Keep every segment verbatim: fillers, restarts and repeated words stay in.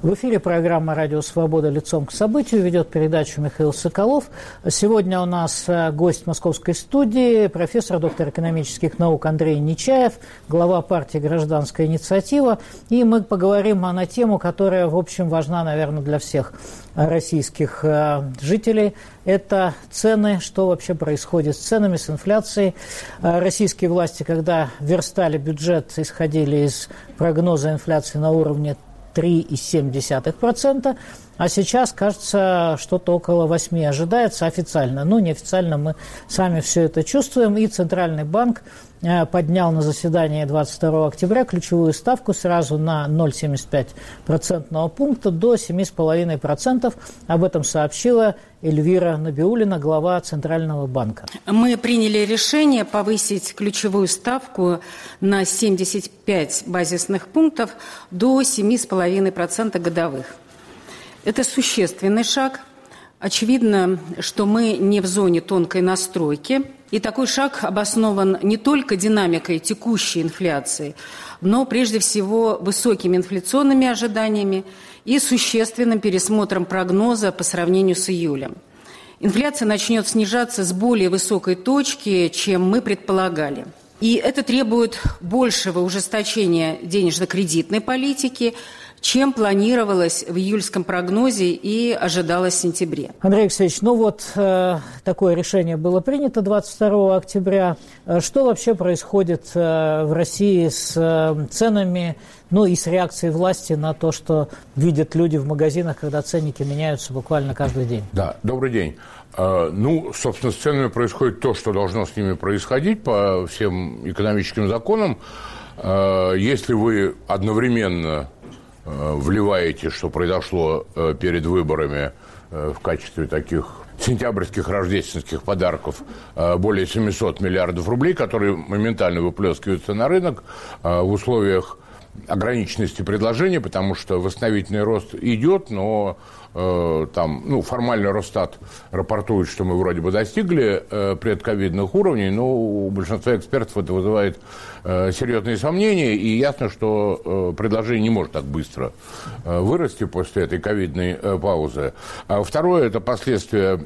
В эфире программа «Радио Свобода. Лицом к событию». Ведет передачу Михаил Соколов. Сегодня у нас гость московской студии, профессор, доктор экономических наук Андрей Нечаев, глава партии «Гражданская инициатива». И мы поговорим на тему, которая, в общем, важна, наверное, для всех российских жителей. Это цены, что вообще происходит с ценами, с инфляцией. Российские власти, когда верстали бюджет, исходили из прогноза инфляции на уровне три целых семь десятых процента, а сейчас, кажется, что-то около восьми ожидается официально. Ну, неофициально мы сами все это чувствуем. И Центральный банк поднял на заседании двадцать второго октября ключевую ставку сразу на ноль целых семьдесят пять сотых процентного пункта до семи целых пяти десятых процента. Об этом сообщила Эльвира Набиуллина, глава Центрального банка. Мы приняли решение повысить ключевую ставку на семьдесят пять базисных пунктов до семи целых пяти десятых процента годовых. Это существенный шаг. Очевидно, что мы не в зоне тонкой настройки. И такой шаг обоснован не только динамикой текущей инфляции, но прежде всего высокими инфляционными ожиданиями и существенным пересмотром прогноза по сравнению с июлем. Инфляция начнет снижаться с более высокой точки, чем мы предполагали. И это требует большего ужесточения денежно-кредитной политики, чем планировалось в июльском прогнозе и ожидалось в сентябре. Андрей Алексеевич, ну вот э, такое решение было принято двадцать второго октября. Что вообще происходит э, в России с э, ценами, ну и с реакцией власти на то, что видят люди в магазинах, когда ценники меняются буквально каждый день? Да, добрый день. Э, ну, собственно, с ценами происходит то, что должно с ними происходить по всем экономическим законам. Э, если вы одновременно вливаете, что произошло перед выборами в качестве таких сентябрьских рождественских подарков, более семисот миллиардов рублей, которые моментально выплескиваются на рынок в условиях ограниченности предложения, потому что восстановительный рост идет, но э, там, ну, формально Росстат рапортует, что мы вроде бы достигли э, предковидных уровней, но у большинства экспертов это вызывает э, серьезные сомнения, и ясно, что э, предложение не может так быстро э, вырасти после этой ковидной э, паузы. А второе – это последствия,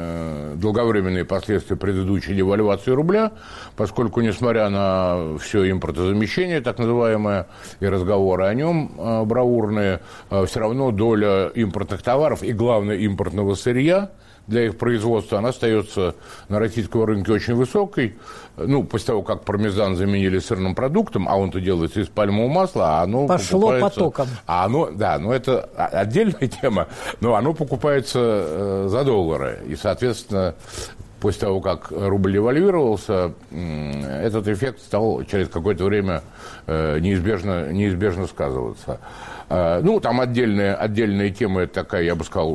э, долговременные последствия предыдущей девальвации рубля, поскольку, несмотря на все импортозамещение, так называемое, и разговоры о нем э, бравурные, э, все равно доля импортных товаров и, главное, импортного сырья для их производства, она остается на российском рынке очень высокой. Ну, после того, как пармезан заменили сырным продуктом, а он-то делается из пальмового масла, а оно пошло покупается... потоком. А оно, да, но это отдельная тема, но оно покупается э, за доллары. И, соответственно, после того, как рубль девальвировался, этот эффект стал через какое-то время неизбежно, неизбежно сказываться. Ну, там отдельная, отдельная тема, это такая, я бы сказал,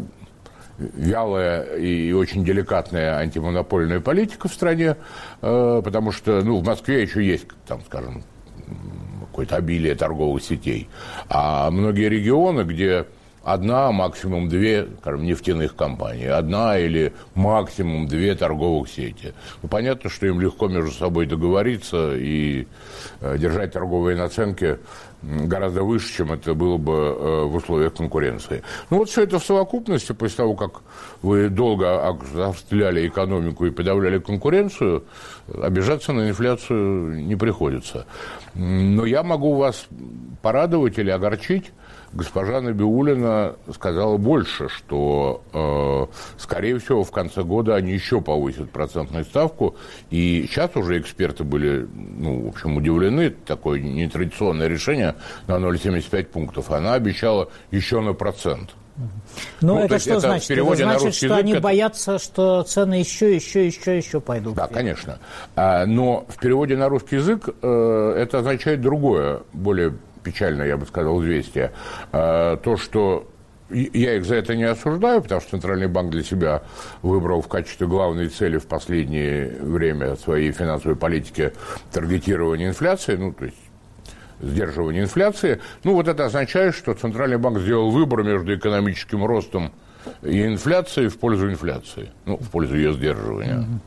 вялая и очень деликатная антимонопольная политика в стране, потому что, ну, в Москве еще есть, там, скажем, какое-то обилие торговых сетей, а многие регионы, где одна, максимум две, скажем, нефтяных компаний, одна или максимум две торговых сети. Ну, понятно, что им легко между собой договориться и э, держать торговые наценки гораздо выше, чем это было бы э, в условиях конкуренции. Ну, вот все это в совокупности, после того, как вы долго обстреляли экономику и подавляли конкуренцию, обижаться на инфляцию не приходится. Но я могу вас порадовать или огорчить. Госпожа Набиуллина сказала больше, что, э, скорее всего, в конце года они еще повысят процентную ставку. И сейчас уже эксперты были, ну, в общем, удивлены. Такое нетрадиционное решение на ноль целых семьдесят пять пунктов. Она обещала еще на процент. Но ну, это что это значит? Это значит, что язык, они это... боятся, что цены еще, еще, еще, еще пойдут. Да, конечно. Но в переводе на русский язык это означает другое, более печальное, я бы сказал, известие. То, что я их за это не осуждаю, потому что Центральный банк для себя выбрал в качестве главной цели в последнее время своей финансовой политики таргетирование инфляции, ну, то есть сдерживание инфляции. Ну, вот это означает, что Центральный банк сделал выбор между экономическим ростом и инфляцией в пользу инфляции, ну, в пользу ее сдерживания. Mm-hmm.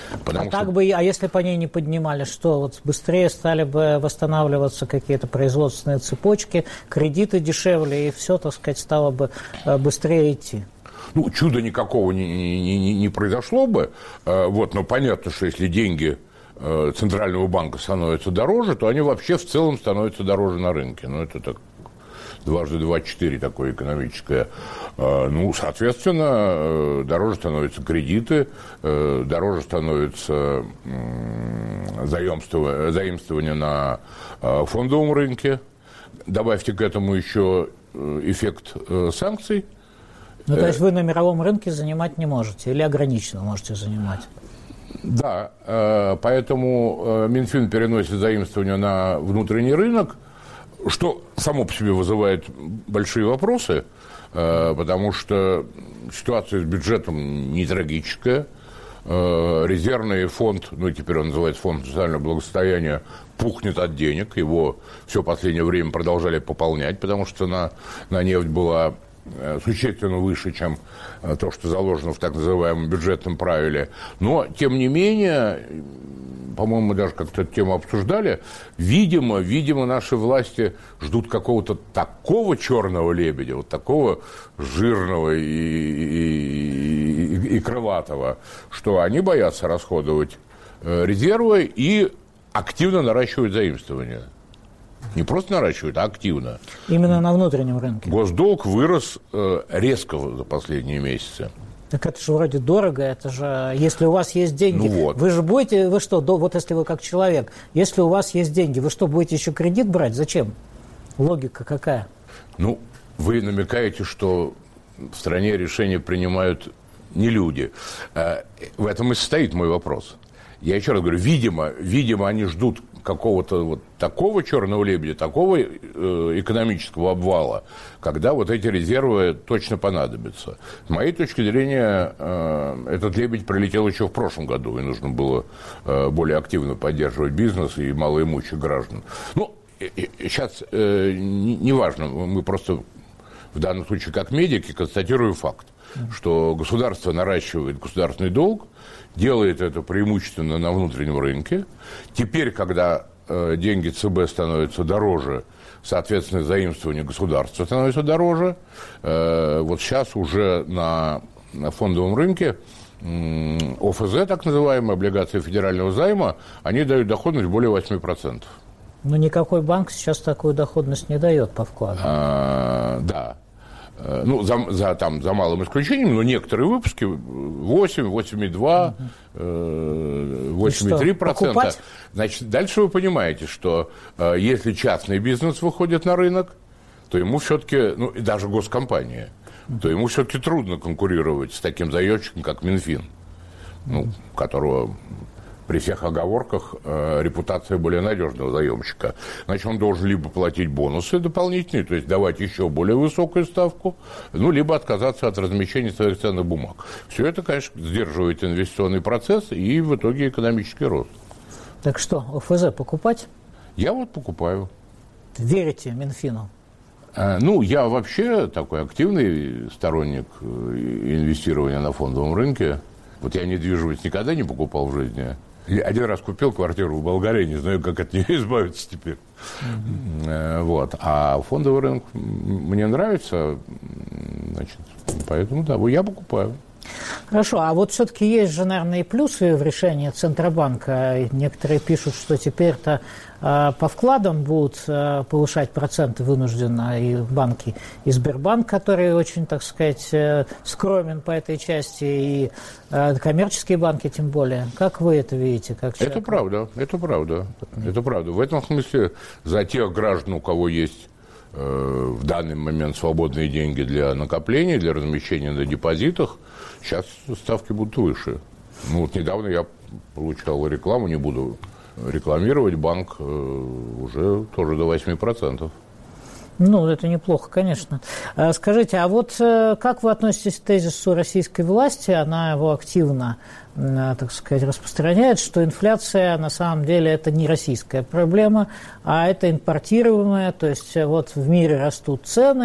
Потому а, так что... бы, а если бы они не поднимали, что вот быстрее стали бы восстанавливаться какие-то производственные цепочки, кредиты дешевле, и все, так сказать, стало бы быстрее идти? Ну, чуда никакого не, не, не, не произошло бы, вот, но понятно, что если деньги Центрального банка становятся дороже, то они вообще в целом становятся дороже на рынке. Ну, это так дважды два четыре такое экономическое. Ну, соответственно, дороже становятся кредиты, дороже становится заимствование на фондовом рынке. Добавьте к этому еще эффект санкций. Ну, то есть вы на мировом рынке занимать не можете или ограниченно можете занимать? Да, поэтому Минфин переносит заимствование на внутренний рынок, что само по себе вызывает большие вопросы, потому что ситуация с бюджетом не трагическая. Резервный фонд, ну теперь он называется фонд социального благосостояния, пухнет от денег. Его все последнее время продолжали пополнять, потому что цена на нефть была существенно выше, чем то, что заложено в так называемом бюджетном правиле. Но, тем не менее, по-моему, мы даже как-то эту тему обсуждали, видимо, видимо, наши власти ждут какого-то такого черного лебедя, вот такого жирного и, и, и, и крылатого, что они боятся расходовать резервы и активно наращивать заимствования. Не просто наращивают, а активно. Именно на внутреннем рынке. Госдолг вырос э, резко за последние месяцы. Так это же вроде дорого, это же, если у вас есть деньги, ну вот. Вы же будете, вы что, до, вот если вы как человек, если у вас есть деньги, вы что, будете еще кредит брать? Зачем? Логика какая? Ну, вы намекаете, что в стране решения принимают не люди. В этом и состоит мой вопрос. Я еще раз говорю, видимо, видимо, они ждут какого-то вот такого черного лебедя, такого э, экономического обвала, когда вот эти резервы точно понадобятся. С моей точки зрения, э, этот лебедь прилетел еще в прошлом году, и нужно было э, более активно поддерживать бизнес и малоимущих граждан. Ну, э, э, сейчас э, неважно, не мы просто в данном случае как медики констатируем факт, что государство наращивает государственный долг, делает это преимущественно на внутреннем рынке. Теперь, когда э, деньги ЦБ становятся дороже, соответственно, заимствование государства становится дороже. Э, вот сейчас уже на, на фондовом рынке э, ОФЗ, так называемые, облигации федерального займа, они дают доходность более восемь процентов. Но никакой банк сейчас такую доходность не дает по вкладу. А, да. Ну, за, за, там, за малым исключением, но некоторые выпуски восемь, восемь и два, восемь и три процента. Значит, дальше вы понимаете, что э, если частный бизнес выходит на рынок, то ему все-таки, ну, и даже госкомпания, то ему все-таки трудно конкурировать с таким заемщиком, как Минфин, ну, которого... при всех оговорках э, репутация более надежного заемщика. Значит, он должен либо платить бонусы дополнительные, то есть давать еще более высокую ставку, ну, либо отказаться от размещения своих ценных бумаг. Все это, конечно, сдерживает инвестиционный процесс и в итоге экономический рост. Так что, ОФЗ покупать? Я вот покупаю. Верите Минфину? А, ну, я вообще такой активный сторонник инвестирования на фондовом рынке. Вот я недвижимость никогда не покупал в жизни. Один раз купил квартиру в Болгарии, не знаю, как от нее избавиться теперь. Mm-hmm. Вот. А фондовый рынок мне нравится, значит, поэтому, да, я покупаю. Хорошо, а вот все-таки есть же, наверное, и плюсы в решении Центробанка. Некоторые пишут, что теперь-то э, по вкладам будут э, повышать проценты вынужденно и банки, и Сбербанк, который очень, так сказать, э, скромен по этой части, и э, коммерческие банки тем более. Как вы это видите? Как человек? Это правда, это правда, это правда. В этом смысле за тех граждан, у кого есть э, в данный момент свободные деньги для накопления, для размещения на депозитах, сейчас ставки будут выше. Ну, вот недавно я получал рекламу, не буду рекламировать, банк э, уже тоже до восемь процентов. Ну, это неплохо, конечно. Скажите, а вот как вы относитесь к тезису российской власти? Она его активно, так сказать, распространяет, что инфляция на самом деле это не российская проблема, а это импортируемая, то есть вот в мире растут цены,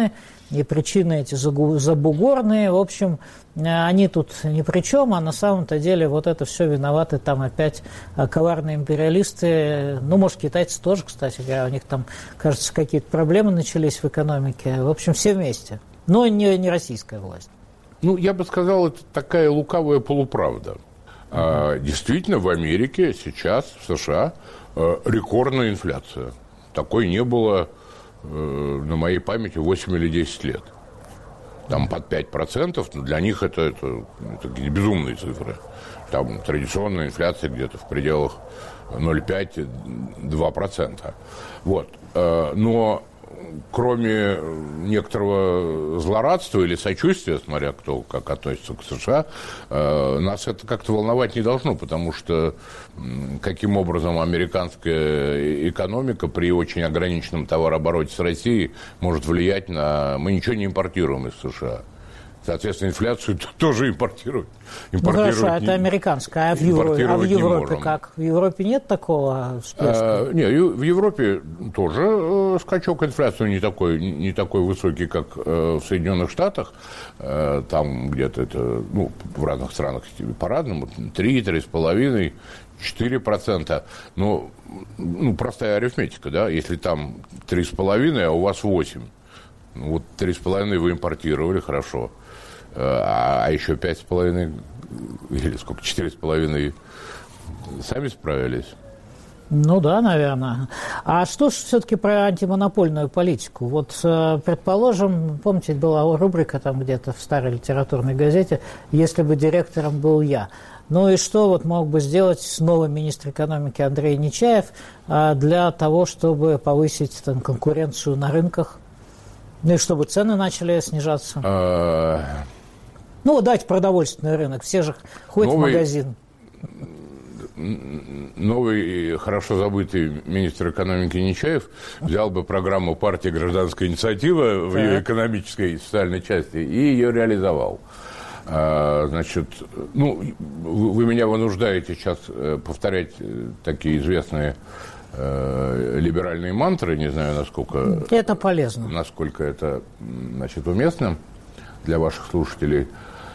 и причины эти забугорные. В общем, они тут ни при чем, а на самом-то деле вот это все виноваты там опять коварные империалисты. Ну, может, китайцы тоже, кстати говоря, у них там, кажется, какие-то проблемы начались в экономике. В общем, все вместе. Но не, не российская власть. Ну, я бы сказал, это такая лукавая полуправда. А, действительно, в Америке сейчас, в США, рекордная инфляция. Такой не было, на моей памяти, восемь или десять лет. Там под пять процентов, для них это, это, это безумные цифры. Там традиционная инфляция где-то в пределах ноль целых пять десятых - два процента. Вот. Но кроме некоторого злорадства или сочувствия, смотря кто как относится к США, нас это как-то волновать не должно, потому что каким образом американская экономика при очень ограниченном товарообороте с Россией может влиять на... Мы ничего не импортируем из США. Соответственно, инфляцию тоже импортируют. Ну хорошо, это американская, а в Европе, а в Европе как? В Европе нет такого всплеска? А, нет, в Европе тоже скачок инфляции не такой, не такой высокий, как в Соединенных Штатах. Там где-то это, ну, в разных странах по-разному, три, три с половиной, четыре процента. Ну, ну, простая арифметика, да, если там три с половиной, а у вас восемь. Ну, вот три с половиной вы импортировали, хорошо. А еще пять с половиной, или сколько, четыре с половиной сами справились? Ну да, наверное. А что же все-таки про антимонопольную политику? Вот, предположим, помните, была рубрика там где-то в старой литературной газете «Если бы директором был я». Ну и что вот мог бы сделать новый министр экономики Андрей Нечаев для того, чтобы повысить там конкуренцию на рынках? Ну и чтобы цены начали снижаться? Ну, дать продовольственный рынок. Все же ходят новый, в магазин. Новый, хорошо забытый министр экономики Нечаев взял бы программу партии «Гражданская инициатива» в ее экономической и социальной части и ее реализовал. Значит, ну, вы меня вынуждаете сейчас повторять такие известные либеральные мантры, не знаю, насколько... Это полезно. Насколько это, значит, уместно для ваших слушателей.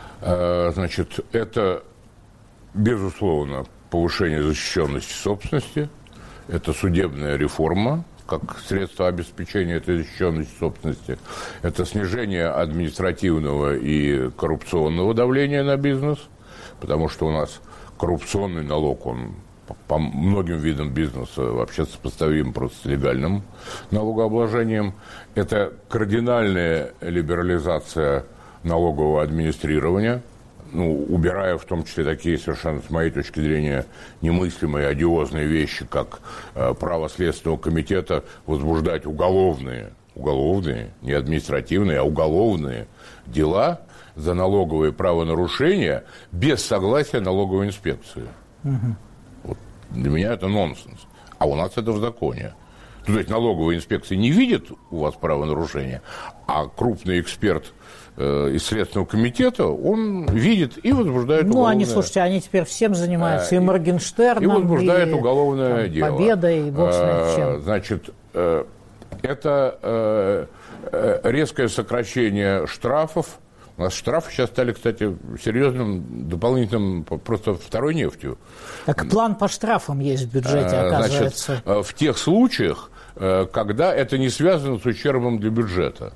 Значит, это, безусловно, повышение защищенности собственности, это судебная реформа, как средство обеспечения этой защищенности собственности, это снижение административного и коррупционного давления на бизнес, потому что у нас коррупционный налог, он по многим видам бизнеса вообще сопоставим просто с легальным налогообложением. Это кардинальная либерализация налогового администрирования, ну, убирая в том числе такие совершенно, с моей точки зрения, немыслимые, одиозные вещи, как э, право Следственного комитета возбуждать уголовные, уголовные, не административные, а уголовные дела за налоговые правонарушения без согласия налоговой инспекции. Угу. Вот для меня это нонсенс. А у нас это в законе. То есть налоговая инспекция не видит у вас правонарушения, а крупный эксперт э, из Следственного комитета, он видит и возбуждает ну, уголовное... Ну, они, слушайте, они теперь всем занимаются, а, и Моргенштерном, и возбуждает и, уголовное там, дело. Победой, и бог знает чем. Значит, э, это э, э, резкое сокращение штрафов. У нас штрафы сейчас стали, кстати, серьезным дополнительным, просто второй нефтью. Так план по штрафам есть в бюджете, оказывается. Значит, в тех случаях, когда это не связано с ущербом для бюджета.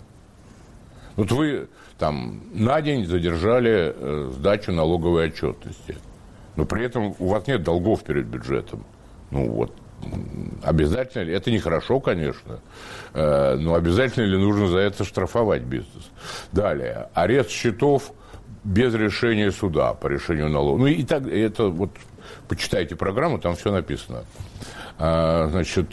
Вот вы там на день задержали сдачу налоговой отчетности, но при этом у вас нет долгов перед бюджетом. Ну вот, обязательно ли? Это нехорошо, конечно, но обязательно ли нужно за это штрафовать бизнес? Далее, арест счетов без решения суда по решению налога. Ну и так, это вот, почитайте программу, там все написано. Значит,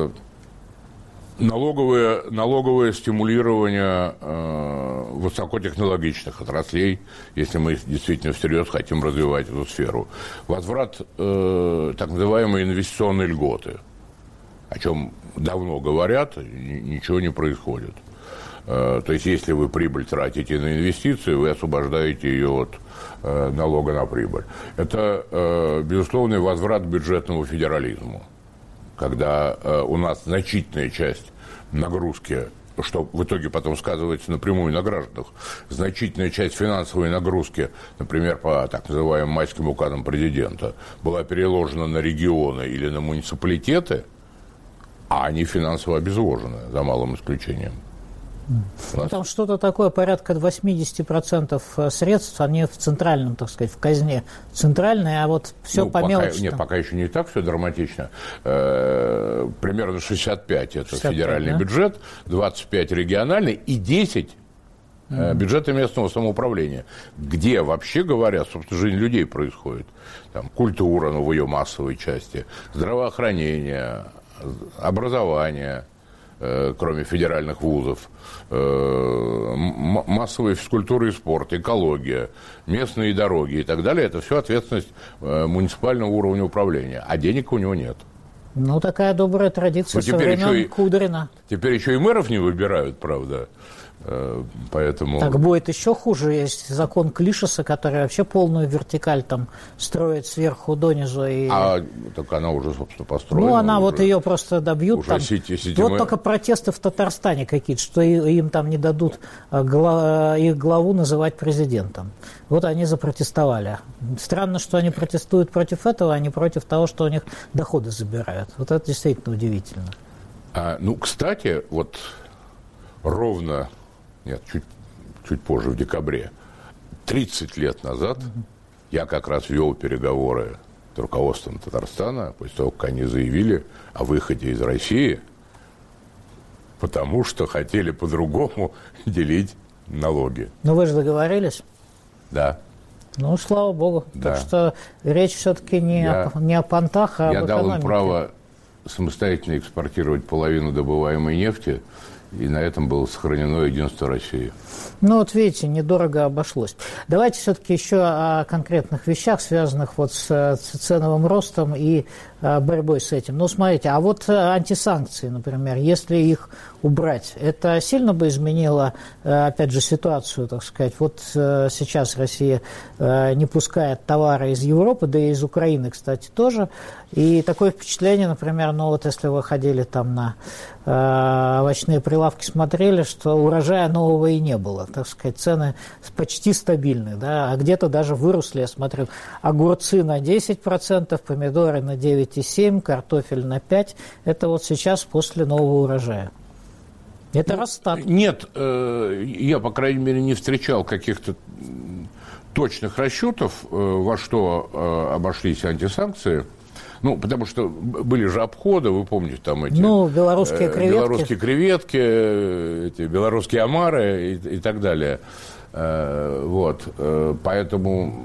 налоговое, налоговое стимулирование высокотехнологичных отраслей, если мы действительно всерьез хотим развивать эту сферу. Возврат так называемой инвестиционной льготы, о чем давно говорят, ничего не происходит. То есть, если вы прибыль тратите на инвестиции, вы освобождаете ее от налога на прибыль. Это, безусловный возврат к бюджетному федерализму, когда у нас значительная часть нагрузки что в итоге потом сказывается напрямую на гражданах. Значительная часть финансовой нагрузки, например, по так называемым майским указам президента, была переложена на регионы или на муниципалитеты, а они финансово обезвожены, за малым исключением. Ну, там что-то такое, порядка восемьдесят процентов средств, они в центральном, так сказать, в казне центральной, а вот все ну, по пока, мелочи. Нет, пока еще не так все драматично. Э-э- примерно шестьдесят пять это шестьдесят пять, федеральный, да? Бюджет, двадцать пять региональный и десять mm-hmm. бюджеты местного самоуправления, где, вообще говоря, собственно, жизнь людей происходит. Там, культура, ну, в ее массовой части, здравоохранение, образование, кроме федеральных вузов, массовая физкультура и спорт, экология, местные дороги и так далее. Это все ответственность муниципального уровня управления, а денег у него нет. Ну, такая добрая традиция со времен Кудрина. Теперь еще и мэров не выбирают, правда. Поэтому... Так будет еще хуже. Есть закон Клишеса, который вообще полную вертикаль там строит сверху донизу. И... А так она уже, собственно, построена. Ну, она уже, вот ее просто добьют. Уже там. сети, сети вот мы... только протесты в Татарстане какие-то, что им там не дадут их главу называть президентом. Вот они запротестовали. Странно, что они протестуют против этого, а не против того, что у них доходы забирают. Вот это действительно удивительно. А, ну, кстати, вот ровно... Нет, чуть, чуть позже, в декабре, тридцать лет назад угу. я как раз вел переговоры с руководством Татарстана, после того, как они заявили о выходе из России, потому что хотели по-другому делить налоги. Но вы же договорились? Да. Ну, слава богу. Да. Так что речь все-таки не, я, о, не о понтах, а я об экономике. Я дал им право самостоятельно экспортировать половину добываемой нефти, и на этом было сохранено единство России. Ну, вот видите, недорого обошлось. Давайте все-таки еще о конкретных вещах, связанных вот с, с ценовым ростом и а, борьбой с этим. Ну, смотрите, а вот антисанкции, например, если их убрать, это сильно бы изменило, опять же, ситуацию, так сказать. Вот сейчас Россия не пускает товары из Европы, да и из Украины, кстати, тоже. И такое впечатление, например, ну вот если вы ходили там на э, овощные прилавки, смотрели, что урожая нового и не было, так сказать, цены почти стабильны, да, а где-то даже выросли, я смотрю, огурцы на десять процентов, помидоры на девять целых семь десятых, картофель на пять процентов, это вот сейчас после нового урожая. Это ну, Росстат. Нет, э, я, по крайней мере, не встречал каких-то точных расчетов, э, во что э, обошлись антисанкции. Ну, потому что были же обходы, вы помните, там эти... Ну, белорусские креветки. Белорусские креветки, эти белорусские омары и, и так далее. Вот. Поэтому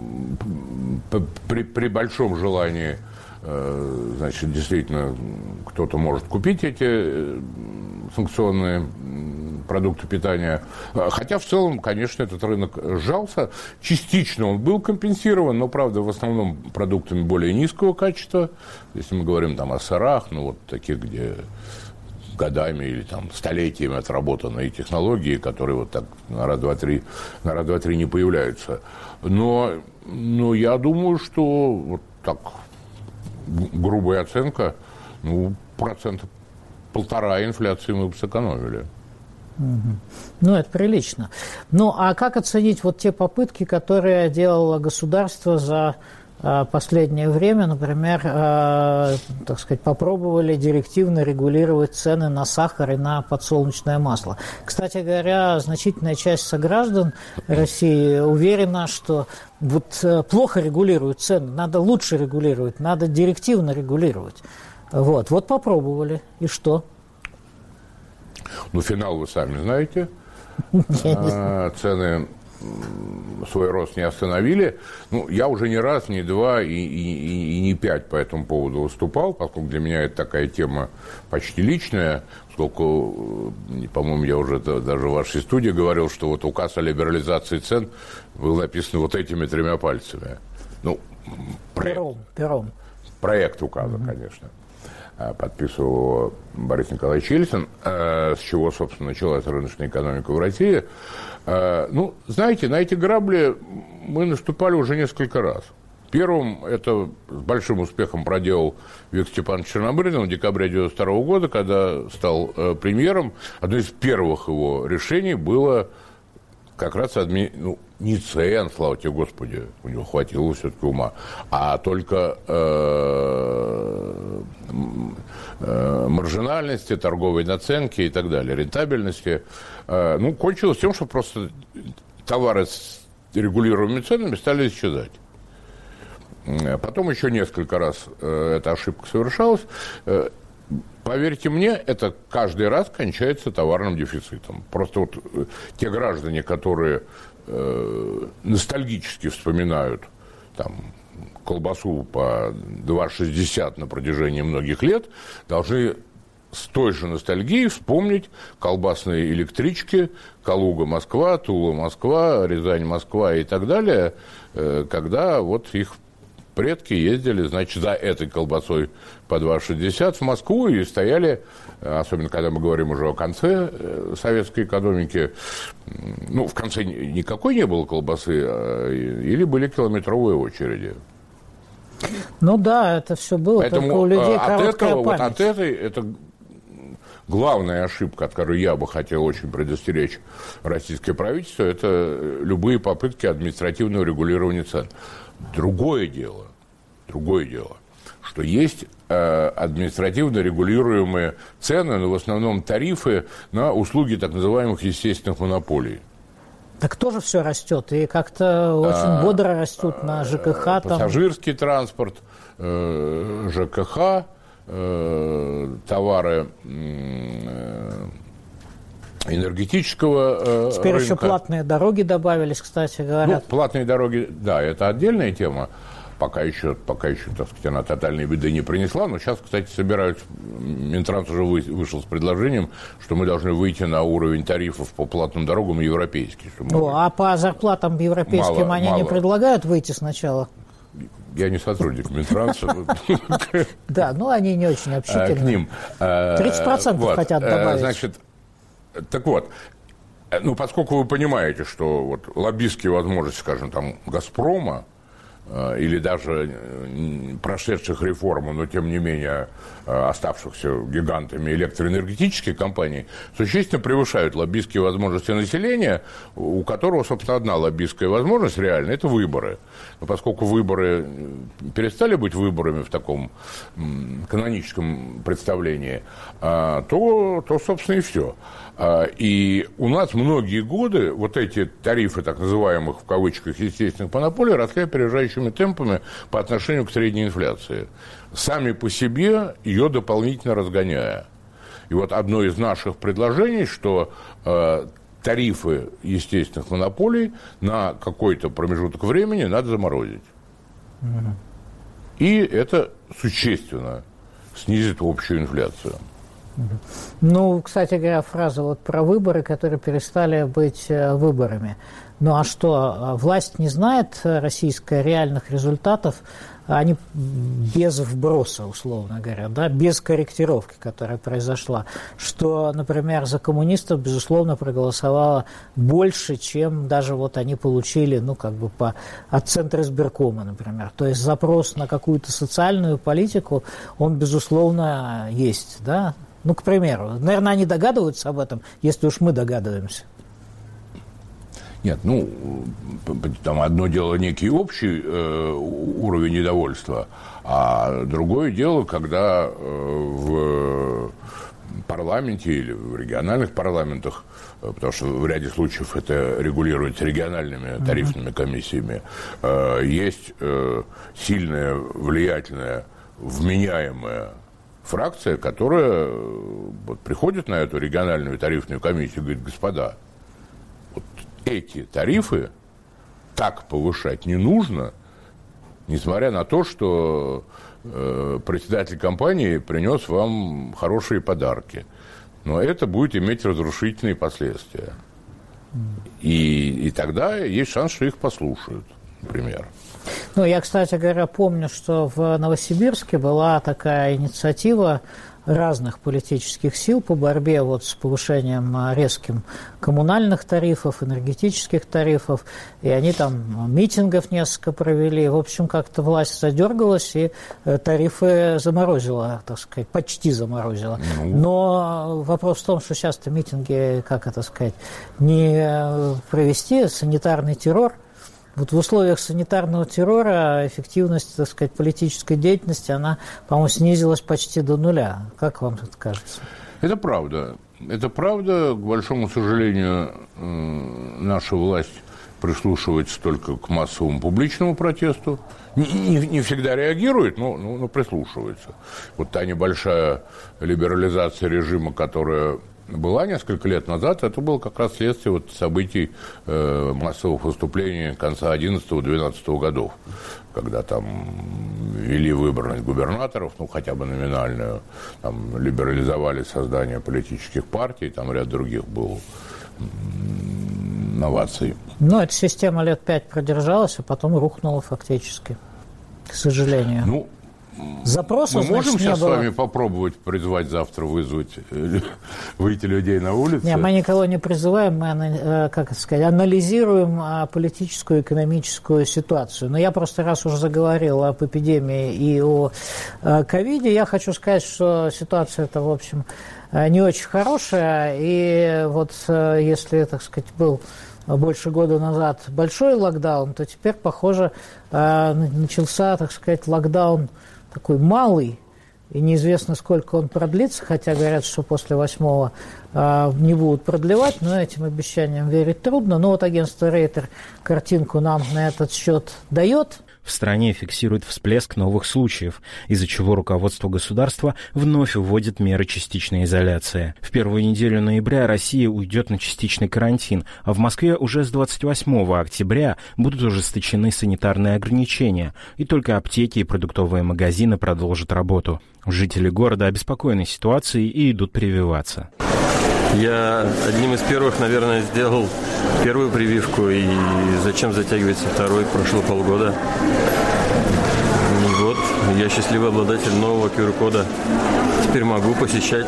при, при большом желании, значит, действительно, кто-то может купить эти санкционные продукты питания. Хотя в целом, конечно, этот рынок сжался. Частично он был компенсирован, но, правда, в основном продуктами более низкого качества. Если мы говорим там о сырах, ну вот таких, где годами или там столетиями отработанные технологии, которые вот так на раз, два, три, на раз, два, три не появляются. Но, но я думаю, что вот так грубая оценка, ну, процента полтора инфляции мы бы сэкономили. Угу. Ну, это прилично. Ну, а как оценить вот те попытки, которые делало государство за э, последнее время? Например, э, так сказать, попробовали директивно регулировать цены на сахар и на подсолнечное масло. Кстати говоря, значительная часть сограждан России уверена, что вот э, плохо регулируют цены, надо лучше регулировать, надо директивно регулировать. Вот, вот попробовали. И что? Ну, финал вы сами знаете. Цены свой рост не остановили. Ну, я уже не раз, не два и, и, и не пять по этому поводу выступал, поскольку для меня это такая тема почти личная, поскольку, по-моему, я уже даже в вашей студии говорил, что вот указ о либерализации цен был написан вот этими тремя пальцами. Ну, проект, пером, пером. Проект указа, mm-hmm. конечно. Подписывал Борис Николаевич Ельцин, с чего, собственно, началась рыночная экономика в России. Ну, знаете, на эти грабли мы наступали уже несколько раз. Первым это с большим успехом проделал Виктор Степанович Черномырдин в декабре девяносто второго года, когда стал э, премьером. Одно из первых его решений было как раз адми... ну, не ЦЕН, слава тебе Господи, у него хватило все-таки ума, а только э, э, маржинальности, торговой наценки и так далее, рентабельности. Э, ну, кончилось тем, что просто товары с регулируемыми ценами стали исчезать. Потом еще несколько раз э, эта ошибка совершалась. Э, Поверьте мне, это каждый раз кончается товарным дефицитом. Просто вот э, те граждане, которые э, ностальгически вспоминают там, колбасу по два шестьдесят на протяжении многих лет, должны с той же ностальгией вспомнить колбасные электрички, Калуга-Москва, Тула-Москва, Рязань-Москва и так далее, э, когда вот их предки ездили, значит, за этой колбасой по два шестьдесят в Москву и стояли, особенно когда мы говорим уже о конце советской экономики, ну, в конце никакой не было колбасы, или были километровые очереди. Ну да, это все было, поэтому только у людей от короткая этого, память. Вот от этой, это главная ошибка, от которой я бы хотел очень предостеречь российское правительство, это любые попытки административного регулирования цен. Другое дело, другое дело, что есть э, административно регулируемые цены, но в основном тарифы на услуги так называемых естественных монополий. Так тоже все растет, и как-то очень а, бодро растут на ЖКХ. Там. Пассажирский транспорт, э, ЖКХ, э, товары э, энергетического э, Теперь рынка. еще платные дороги добавились, кстати говоря. Ну, платные дороги, да, это отдельная тема. Пока еще, пока еще, так сказать, она тотальной беды не принесла. Но сейчас, кстати, собираются, Минтранс уже вы, вышел с предложением, что мы должны выйти на уровень тарифов по платным дорогам европейских. О, а по зарплатам европейским мало, они мало. не предлагают выйти сначала? Я не сотрудник Минтранса. Да, ну они не очень общительные. К ним. тридцать процентов хотят добавить. Значит, так вот, ну, поскольку вы понимаете, что вот лоббистские возможности, скажем, там, «Газпрома», э, или даже прошедших реформу, но, тем не менее, э, оставшихся гигантами электроэнергетических компаний, существенно превышают лоббистские возможности населения, у которого, собственно, одна лоббистская возможность реальная – это выборы. Но поскольку выборы перестали быть выборами в таком м, каноническом представлении, э, то, то, собственно, и все. И у нас многие годы вот эти тарифы, так называемых в кавычках естественных монополий, росли опережающими темпами по отношению к средней инфляции, сами по себе ее дополнительно разгоняя. И вот одно из наших предложений, что э, тарифы естественных монополий на какой-то промежуток времени надо заморозить. Mm-hmm. И это существенно снизит общую инфляцию. Ну, кстати говоря, фраза вот про выборы, которые перестали быть выборами. Ну а что, власть не знает российская реальных результатов, они без вброса, условно говоря, да, без корректировки, которая произошла, что, например, за коммунистов, безусловно, проголосовало больше, чем даже вот они получили, ну, как бы по, от Центра избиркома, например. То есть запрос на какую-то социальную политику, он, безусловно, есть, да. Ну, к примеру, наверное, они догадываются об этом, если уж мы догадываемся. Нет, ну, там одно дело некий общий э, уровень недовольства, а другое дело, когда э, в парламенте или в региональных парламентах, потому что в ряде случаев это регулируется региональными тарифными комиссиями, э, есть э, сильная, влиятельная, вменяемая фракция, которая вот, приходит на эту региональную тарифную комиссию и говорит: господа, вот эти тарифы так повышать не нужно, несмотря на то, что э, председатель компании принес вам хорошие подарки. Но это будет иметь разрушительные последствия. И, и тогда есть шанс, что их послушают, например. Ну, я, кстати говоря, помню, что в Новосибирске была такая инициатива разных политических сил по борьбе вот с повышением резким коммунальных тарифов, энергетических тарифов, и они там митингов несколько провели. В общем, как-то власть задергалась и тарифы заморозила, так сказать, почти заморозила. Но вопрос в том, что часто митинги, как это сказать, не провести, санитарный террор. Вот в условиях санитарного террора эффективность, так сказать, политической деятельности, она, по-моему, снизилась почти до нуля. Как вам это кажется? Это правда. Это правда. К большому сожалению, наша власть прислушивается только к массовому публичному протесту. Не, не, не всегда реагирует, но, но, но прислушивается. Вот та небольшая либерализация режима, которая была несколько лет назад, это было как раз следствие вот событий э, массовых выступлений конца одиннадцатого-двенадцатого годов, когда там ввели выборность губернаторов, ну, хотя бы номинальную, там либерализовали создание политических партий, там ряд других был новаций. Ну, эта система лет пять продержалась, а потом рухнула фактически, к сожалению. Ну, запросов, мы можем значит, сейчас с вами попробовать призвать завтра вызвать, выйти людей на улицу? Нет, мы никого не призываем, мы, как это сказать, анализируем политическую и экономическую ситуацию. Но я просто раз уже заговорил об эпидемии и о ковиде, я хочу сказать, что ситуация это, в общем, не очень хорошая. И вот если, так сказать, был больше года назад большой локдаун, то теперь, похоже, начался, так сказать, локдаун такой малый, и неизвестно, сколько он продлится, хотя говорят, что после восьмого э, не будут продлевать, но этим обещаниям верить трудно. Но вот агентство Рейтер картинку нам на этот счет дает. В стране фиксирует всплеск новых случаев, из-за чего руководство государства вновь вводит меры частичной изоляции. В первую неделю ноября Россия уйдет на частичный карантин, а в Москве уже с двадцать восьмого октября будут ужесточены санитарные ограничения, и только аптеки и продуктовые магазины продолжат работу. Жители города обеспокоены ситуацией и идут прививаться. Я одним из первых, наверное, сделал первую прививку, и зачем затягивать со второй? Прошло полгода. И вот, я счастливый обладатель нового ку ар-кода. Теперь могу посещать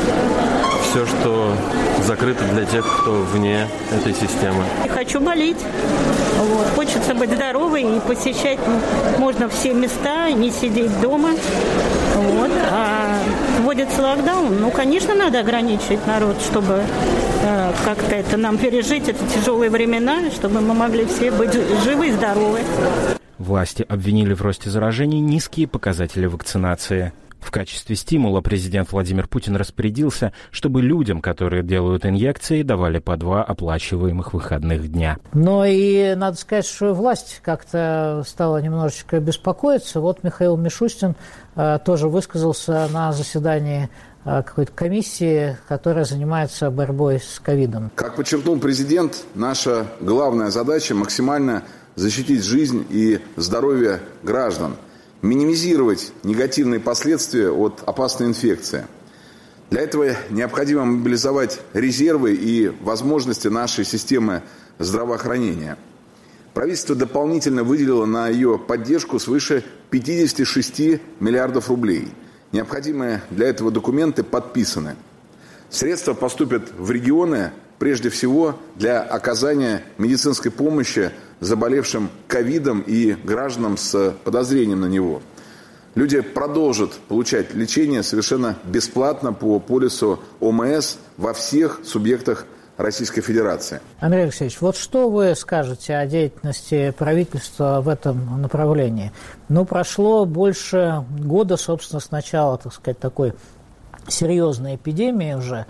все, что закрыто для тех, кто вне этой системы. Хочу болеть. Вот. Хочется быть здоровой и посещать можно все места, не сидеть дома. Вот. А вводится локдаун, ну, конечно, надо ограничивать народ, чтобы э, как-то это нам пережить, эти тяжелые времена, чтобы мы могли все быть живы и здоровы. Власти обвинили в росте заражений низкие показатели вакцинации. В качестве стимула президент Владимир Путин распорядился, чтобы людям, которые делают инъекции, давали по два оплачиваемых выходных дня. Но и надо сказать, что власть как-то стала немножечко беспокоиться. Вот Михаил Мишустин э, тоже высказался на заседании э, какой-то комиссии, которая занимается борьбой с ковидом. Как подчеркнул президент, наша главная задача – максимально защитить жизнь и здоровье граждан, минимизировать негативные последствия от опасной инфекции. Для этого необходимо мобилизовать резервы и возможности нашей системы здравоохранения. Правительство дополнительно выделило на ее поддержку свыше пятьдесят шесть миллиардов рублей. Необходимые для этого документы подписаны. Средства поступят в регионы, прежде всего, для оказания медицинской помощи заболевшим ковидом и гражданам с подозрением на него. Люди продолжат получать лечение совершенно бесплатно по полису о эм эс во всех субъектах Российской Федерации. Андрей Алексеевич, вот что вы скажете о деятельности правительства в этом направлении? Ну, прошло больше года, собственно, с начала, так сказать, такой серьезной эпидемии уже.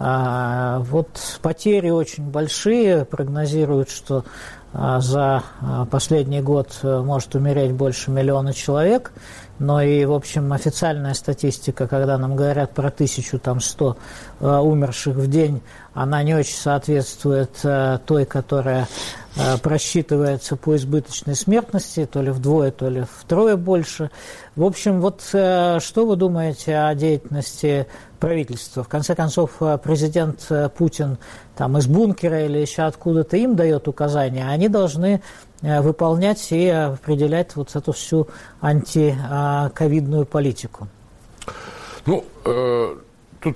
А, вот потери очень большие, прогнозируют, что а, за а, последний год может умереть больше миллиона человек, но и, в общем, официальная статистика, когда нам говорят про тысячу там сто а, умерших в день, она не очень соответствует а, той, которая а, просчитывается по избыточной смертности, то ли вдвое, то ли втрое больше. В общем, вот а, что вы думаете о деятельности правительства? В конце концов, президент Путин там из бункера или еще откуда-то им дает указания, они должны выполнять и определять вот эту всю антиковидную политику. Ну, э, тут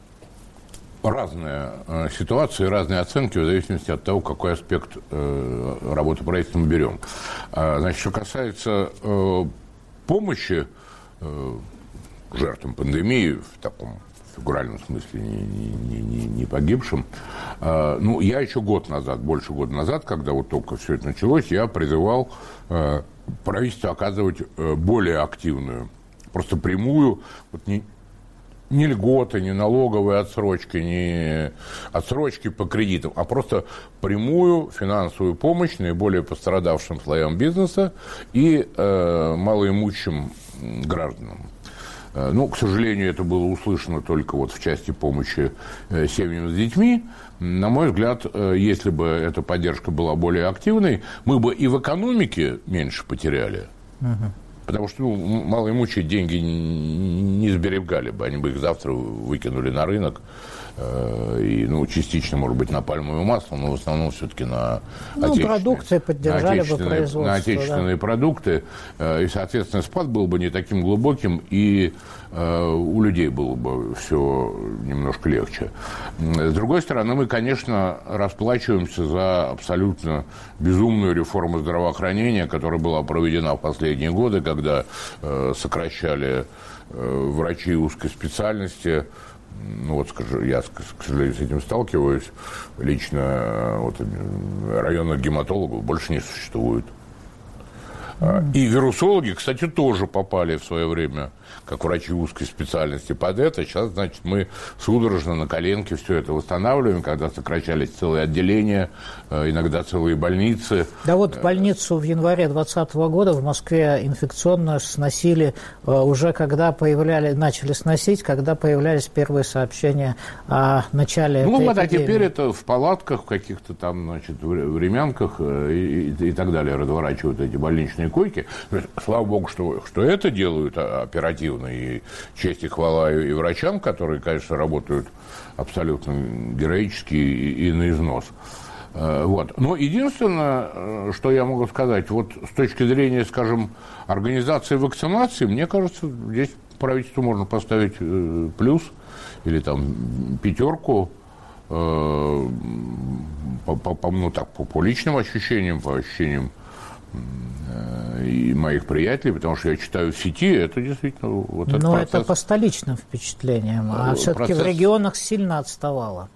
разные э, ситуации, разные оценки в зависимости от того, какой аспект э, работы правительства мы берем. А, значит, что касается э, помощи э, жертвам пандемии в таком фигуральном смысле, не, не, не, не погибшим. Э, ну, я еще год назад, больше года назад, когда вот только все это началось, я призывал э, правительство оказывать э, более активную, просто прямую, вот не, не льготы, не налоговые отсрочки, не отсрочки по кредитам, а просто прямую финансовую помощь наиболее пострадавшим слоям бизнеса и э, малоимущим гражданам. Э, ну, к сожалению, это было услышано только вот в части помощи э, семьям с детьми. На мой взгляд, э, если бы эта поддержка была более активной, мы бы и в экономике меньше потеряли. Uh-huh. Потому что ну, малоимущие деньги не сберегали бы, они бы их завтра выкинули на рынок, э, и, ну, частично, может быть, на пальмовое масло, но в основном все-таки на ну, отечественные, продукции поддержали бы производство. На отечественные да. продукты, э, и, соответственно, спад был бы не таким глубоким, и э, у людей было бы все немножко легче. С другой стороны, мы, конечно, расплачиваемся за абсолютно безумную реформу здравоохранения, которая была проведена в последние годы, когда э, сокращали э, врачи узкой специальности. Ну, вот, скажу, я, к сожалению, с этим сталкиваюсь. Лично вот, районных гематологов больше не существует. Mm-hmm. И вирусологи, кстати, тоже попали в свое время, как врачи узкой специальности, под это. Сейчас, значит, мы судорожно на коленке все это восстанавливаем, когда сокращались целые отделения, иногда целые больницы. Да вот больницу в январе двадцатого года в Москве инфекционную сносили уже когда появляли, начали сносить, когда появлялись первые сообщения о начале ну, этой вот, эпидемии. А теперь это в палатках, в каких-то там, значит, времянках и, и, и так далее разворачивают эти больничные койки. Слава богу, что, что это делают оперативно, и честь и хвала и врачам, которые, конечно, работают абсолютно героически и, и на износ. Вот. Но единственное, что я могу сказать, вот с точки зрения, скажем, организации вакцинации, мне кажется, здесь правительству можно поставить плюс или там пятерку. По, по, ну, так, по, по личным ощущениям, по ощущениям и моих приятелей, потому что я читаю в сети, это действительно вот этот Но процесс... это по столичным впечатлениям, а процесс... все-таки в регионах сильно отставало.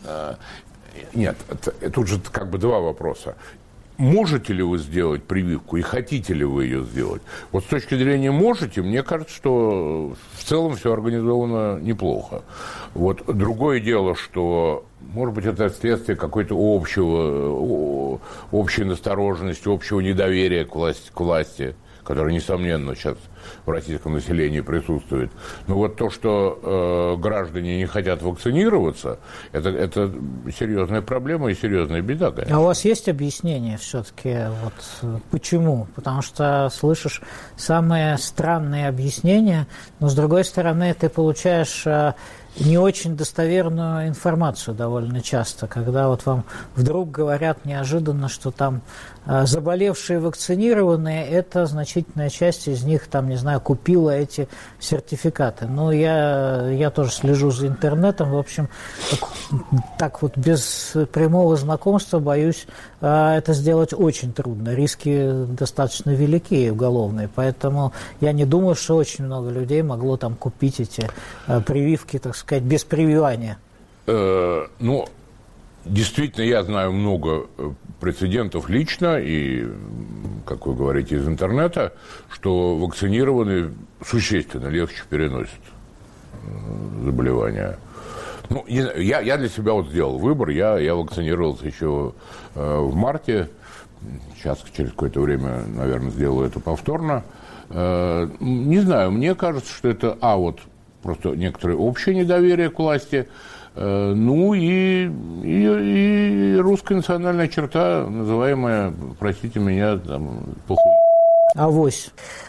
Нет, это, тут же как бы два вопроса. Можете ли вы сделать прививку и хотите ли вы ее сделать? Вот с точки зрения можете, мне кажется, что в целом все организовано неплохо. Вот другое дело, что, может быть, это следствие какой-то общего, общей настороженности, общего недоверия к власти, к власти, которое, несомненно, сейчас в российском населении присутствует. Но вот то, что э, граждане не хотят вакцинироваться, это, это серьезная проблема и серьезная беда, конечно. А у вас есть объяснение все-таки, вот, почему? Потому что слышишь самые странные объяснения, но, с другой стороны, ты получаешь... Э, не очень достоверную информацию довольно часто, когда вот вам вдруг говорят неожиданно, что там э, заболевшие вакцинированные, это значительная часть из них, там, не знаю, купила эти сертификаты. Но я, я тоже слежу за интернетом, в общем, так, так вот без прямого знакомства, боюсь, э, это сделать очень трудно. Риски достаточно велики уголовные, поэтому я не думаю, что очень много людей могло там купить эти э, прививки, так сказать, сказать, без прививания? Э, ну, действительно, я знаю много прецедентов лично и, как вы говорите, из интернета, что вакцинированные существенно легче переносят заболевания. Ну, я, я для себя вот сделал выбор, я, я вакцинировался еще э, в марте, сейчас через какое-то время, наверное, сделаю это повторно. Э, не знаю, мне кажется, что это, а, вот, просто некоторое общее недоверие к власти, э, ну и, и, и русская национальная черта, называемая, простите меня, там, похуй. Авось.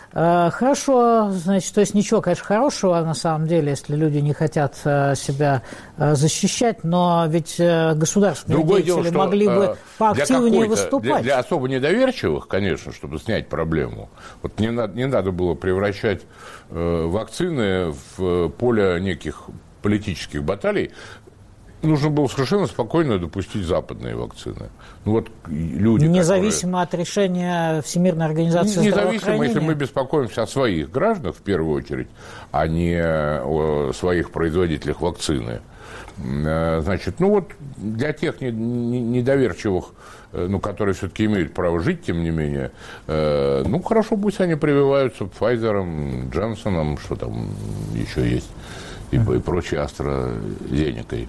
Хорошо, значит, то есть ничего, конечно, хорошего на самом деле, если люди не хотят себя защищать, но ведь государственные Другое деятели дело, могли бы поактивнее выступать. Для, для особо недоверчивых, конечно, чтобы снять проблему, вот не надо, не надо было превращать э, вакцины в поле неких политических баталий. Нужно было совершенно спокойно допустить западные вакцины. Ну, вот люди, Независимо которые... от решения Всемирной организации здравоохранения? Независимо, если мы беспокоимся о своих гражданах, в первую очередь, а не о своих производителях вакцины. Значит, ну вот для тех недоверчивых, ну, которые все-таки имеют право жить, тем не менее, ну, хорошо, пусть они прививаются Pfizer, Джонсоном, что там еще есть, и, и прочей AstraZeneca.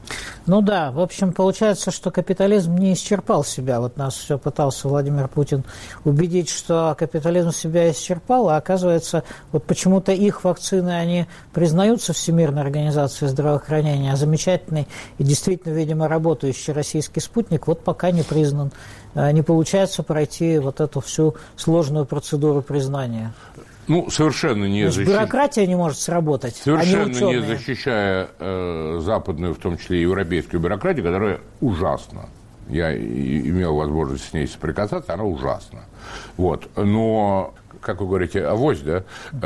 Ну да, в общем, получается, что капитализм не исчерпал себя. Вот нас все пытался Владимир Путин убедить, что капитализм себя исчерпал, а оказывается, вот почему-то их вакцины, они признаются Всемирной организацией здравоохранения, а замечательный и действительно, видимо, работающий российский спутник вот пока не признан. Не получается пройти вот эту всю сложную процедуру признания. Ну, совершенно не защищая... Бюрократия не может сработать, совершенно а не ученые. не защищая э, западную, в том числе и европейскую бюрократию, которая ужасна. Я и, имел возможность с ней соприкасаться, она ужасна. Вот. Но, как вы говорите, авось, да?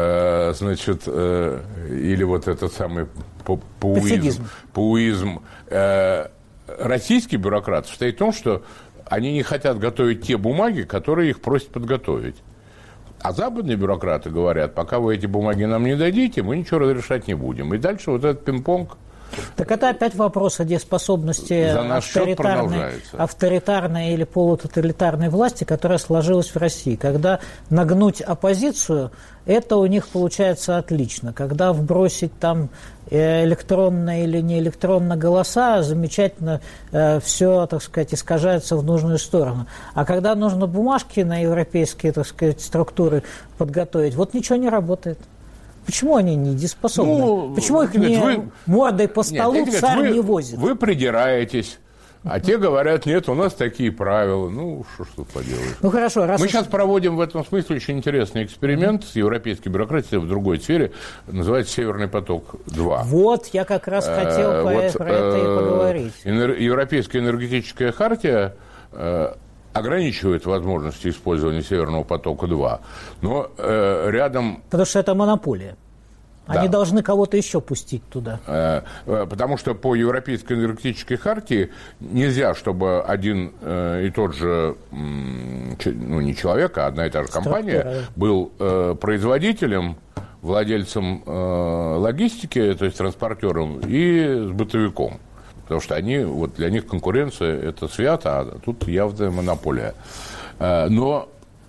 Э, значит, э, или вот этот самый пауизм. Пауизм. Э, российский бюрократ состоит в том, что они не хотят готовить те бумаги, которые их просят подготовить. А западные бюрократы говорят, пока вы эти бумаги нам не дадите, мы ничего разрешать не будем. И дальше вот этот пинг-понг. Так это опять вопрос о дееспособности авторитарной, авторитарной или полутоталитарной власти, которая сложилась в России. Когда нагнуть оппозицию, это у них получается отлично. Когда вбросить там электронно или не электронно голоса, замечательно э, все, так сказать, искажается в нужную сторону. А когда нужно бумажки на европейские, так сказать, структуры подготовить, вот ничего не работает. Почему они не дееспособны? Ну, Почему их не вы... мордой по столу нет, царь вы, не возит? Вы придираетесь, а те говорят, нет, у нас такие правила. Ну, что ж тут поделаешь. Ну, хорошо. Раз Мы уж... сейчас проводим в этом смысле очень интересный эксперимент с европейской бюрократией в другой сфере. Называется «Северный поток-два». Вот, я как раз хотел э, вот, про это и поговорить. Европейская энергетическая хартия ограничивает возможности использования Северного потока-два, но э, рядом... Потому что это монополия. Они да. должны кого-то еще пустить туда. Э, э, потому что по Европейской энергетической хартии нельзя, чтобы один э, и тот же, э, ну не человек, а одна и та же компания Структура. был э, производителем, владельцем э, логистики, то есть транспортером, и сбытовиком. Потому что они, вот для них конкуренция – это свято, а тут явная монополия. Но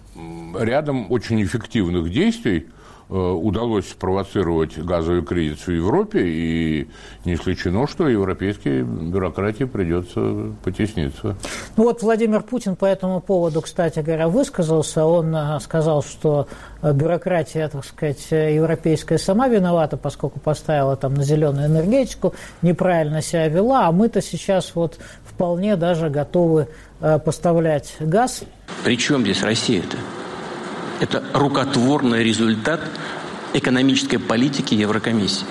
рядом очень эффективных действий удалось спровоцировать газовый кризис в Европе, и не исключено, что европейской бюрократии придется потесниться. Ну вот Владимир Путин по этому поводу, кстати говоря, высказался. Он сказал, что бюрократия, так сказать, европейская сама виновата, поскольку поставила там на зеленую энергетику, неправильно себя вела, а мы-то сейчас вот вполне даже готовы поставлять газ. При чем здесь Россия-то? Это рукотворный результат экономической политики Еврокомиссии.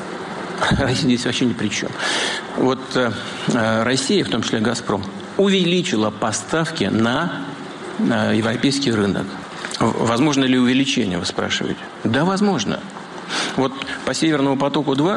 Россия здесь вообще ни при чем. Вот э, Россия, в том числе «Газпром», увеличила поставки на, на европейский рынок. Возможно ли увеличение, вы спрашиваете? Да, возможно. Вот по «Северному потоку-два»,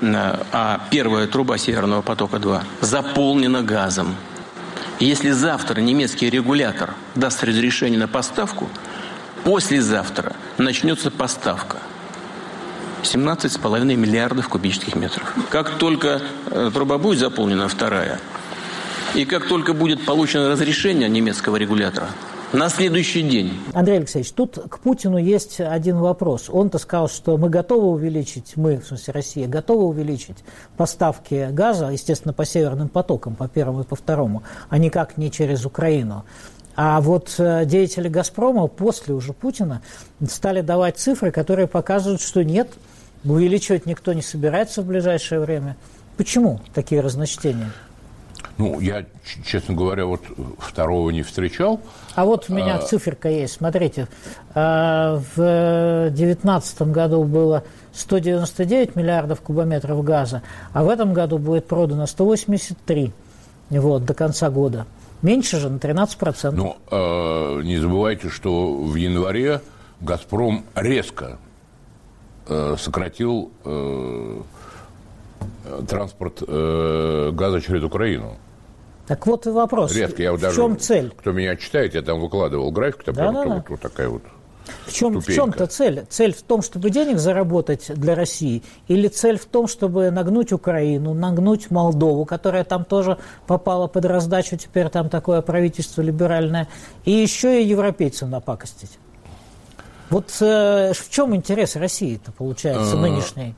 а первая труба «Северного потока-два» заполнена газом. Если завтра немецкий регулятор даст разрешение на поставку, послезавтра начнется поставка. семнадцать с половиной миллиардов кубических метров. Как только труба будет заполнена, вторая, и как только будет получено разрешение немецкого регулятора, на следующий день. Андрей Алексеевич, тут к Путину есть один вопрос. Он-то сказал, что мы готовы увеличить, мы, в смысле Россия, готовы увеличить поставки газа, естественно, по северным потокам, по первому и по второму, а никак не через Украину. А вот деятели «Газпрома» после уже Путина стали давать цифры, которые показывают, что нет, увеличивать никто не собирается в ближайшее время. Почему такие разночтения? Ну, я, честно говоря, вот второго не встречал. А вот у меня а... циферка есть. Смотрите, в две тысячи девятнадцатом году было сто девяносто девять миллиардов кубометров газа, а в этом году будет продано сто восемьдесят три вот, до конца года. Меньше же на тринадцать процентов. Ну, э, не забывайте, что в январе «Газпром» резко э, сократил э, транспорт э, газа через Украину. Так вот и вопрос. Резко. Я в даже, чем цель? Кто меня читает, я там выкладывал график, там да, да, вот, да. Вот, вот такая вот В, чем, в чем-то цель? Цель в том, чтобы денег заработать для России, или цель в том, чтобы нагнуть Украину, нагнуть Молдову, которая там тоже попала под раздачу, теперь там такое правительство либеральное, и еще и европейцам напакостить? Вот э, в чем интерес России-то, получается, нынешней?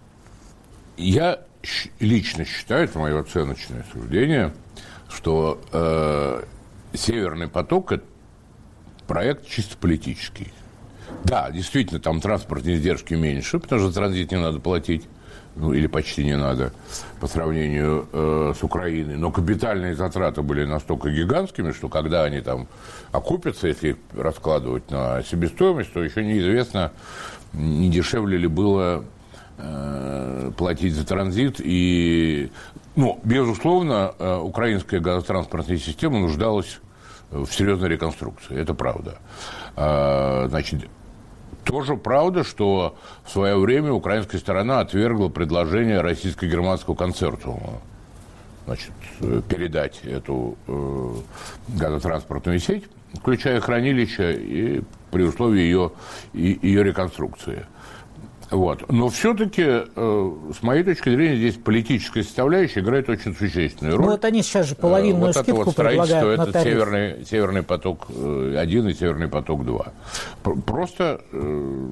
Я лично считаю, это мое оценочное суждение, что э, «Северный поток» – это проект чисто политический. Да, действительно, там транспортные издержки меньше, потому что транзит не надо платить, ну, или почти не надо, по сравнению э, с Украиной. Но капитальные затраты были настолько гигантскими, что когда они там окупятся, если их раскладывать на себестоимость, то еще неизвестно, не дешевле ли было э, платить за транзит. И, ну, безусловно, э, украинская газотранспортная система нуждалась в серьезной реконструкции. Это правда. Э, значит, тоже правда, что в свое время украинская сторона отвергла предложение российско-германского консорциума, значит, передать эту э, газотранспортную сеть, включая хранилище, и при условии ее, и, ее реконструкции. Вот. Но все-таки, э, с моей точки зрения, здесь политическая составляющая играет очень существенную роль. Ну, вот они сейчас же половинную вот скидку вот предлагают на это тариф. северный, северный поток-один и Северный поток-два. Просто э,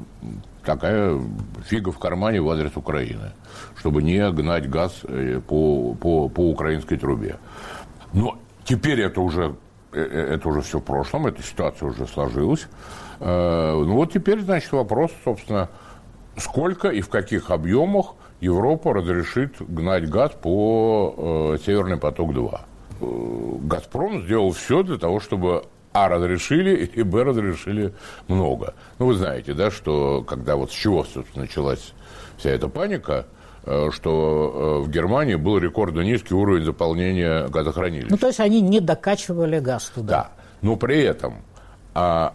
такая фига в кармане в адрес Украины, чтобы не гнать газ по, по, по украинской трубе. Но теперь это уже, это уже все в прошлом, эта ситуация уже сложилась. Э, ну вот теперь, значит, вопрос, собственно, сколько и в каких объемах Европа разрешит гнать газ по э, Северный поток-два. Э, «Газпром» сделал все для того, чтобы А разрешили и Б разрешили много. Ну, вы знаете, да, что когда вот с чего, собственно, началась вся эта паника, э, что э, в Германии был рекордно низкий уровень заполнения газохранилищ. Ну, то есть они не докачивали газ туда. Да, но при этом а,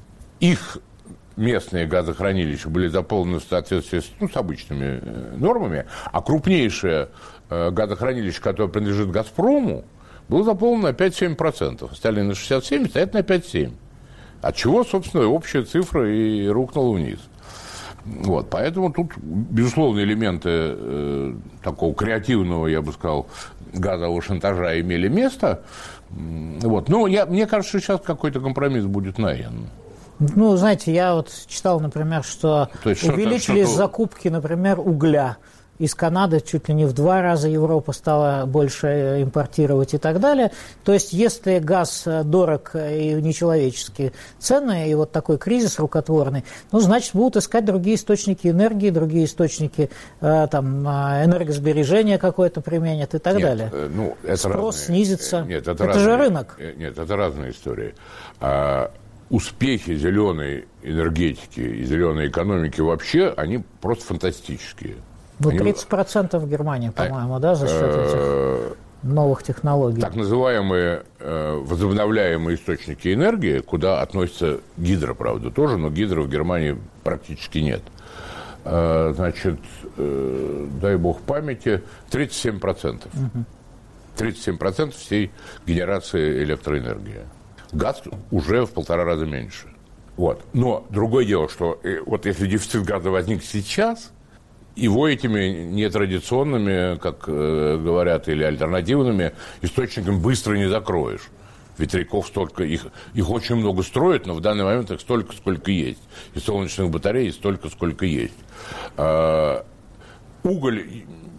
их местные газохранилища были заполнены в соответствии с, ну, с обычными э, нормами, а крупнейшее э, газохранилище, которое принадлежит «Газпрому», было заполнено на пять-семь процентов. Остальные на шестьдесят семь процентов, стоят на пять-семь процентов. От чего, собственно, общая цифра и рухнула вниз. Вот, поэтому тут, безусловно, элементы э, такого креативного, я бы сказал, газового шантажа имели место. Вот. Но я, мне кажется, что сейчас какой-то компромисс будет найден. Ну, знаете, я вот читал, например, что увеличились что-то... закупки, например, угля. Из Канады чуть ли не в два раза Европа стала больше импортировать и так далее. То есть, если газ дорог и нечеловечески ценный, и вот такой кризис рукотворный, ну, значит, будут искать другие источники энергии, другие источники э, там, энергосбережения какое-то применят и так нет, далее. Ну, это спрос разные, снизится. Нет, это это разные, же рынок. Нет, это разные истории. А, успехи зеленой энергетики и зеленой экономики вообще, они просто фантастические. Ну, тридцать процентов в Германии, по-моему, да, за счет этих новых технологий. Так называемые э, возобновляемые источники энергии, куда относится гидро, правда, тоже, но гидро в Германии практически нет. Э, значит, э, дай бог памяти, тридцать семь процентов. Угу. тридцать семь процентов всей генерации электроэнергии. Газ уже в полтора раза меньше. Вот. Но другое дело, что э, вот если дефицит газа возник сейчас, его этими нетрадиционными, как э, говорят, или альтернативными источниками быстро не закроешь. Ветряков столько, их, их очень много строят, но в данный момент их столько, сколько есть. И солнечных батарей столько, сколько есть. А, уголь,